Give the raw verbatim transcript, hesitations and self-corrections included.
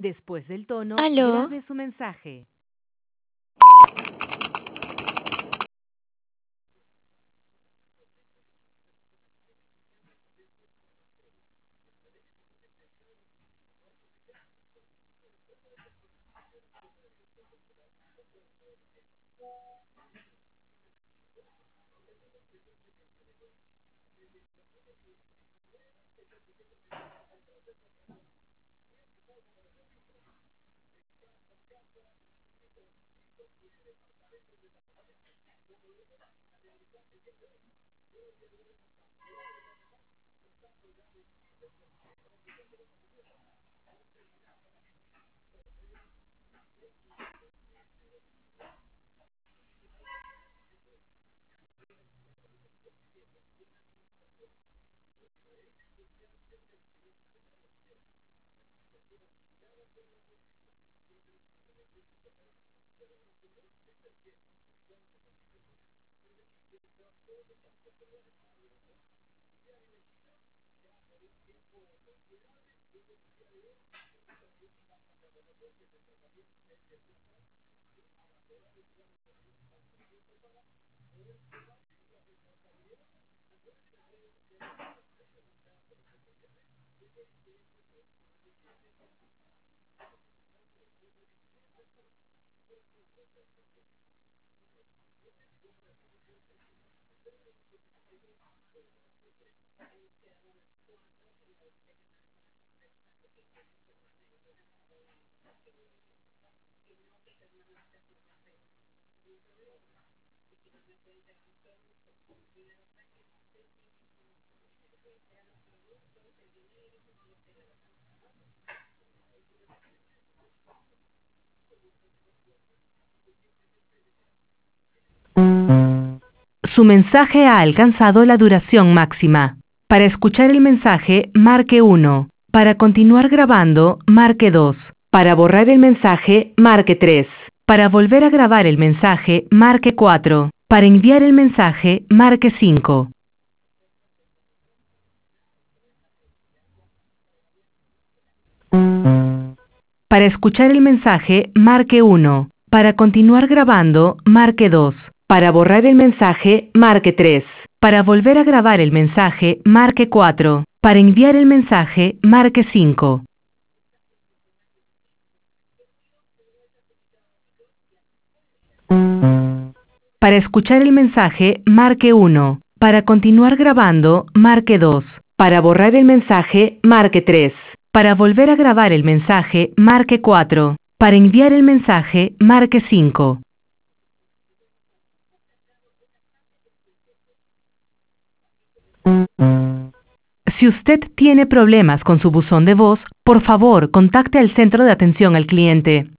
Después del tono, ¿Aló? grabe su mensaje. Su mensaje ha alcanzado la duración máxima. Para escuchar el mensaje, marque uno. Para continuar grabando, marque dos. Para borrar el mensaje, marque tres. Para volver a grabar el mensaje, marque cuatro. Para enviar el mensaje, marque cinco. Para escuchar el mensaje, marque uno. Para continuar grabando, marque dos. Para borrar el mensaje, marque tres. Para volver a grabar el mensaje, marque cuatro. Para enviar el mensaje, marque cinco. Para escuchar el mensaje, marque uno. Para continuar grabando, marque dos. Para borrar el mensaje, marque tres. Para volver a grabar el mensaje, marque cuatro. Para enviar el mensaje, marque cinco. Si usted tiene problemas con su buzón de voz, por favor, contacte al centro de atención al cliente.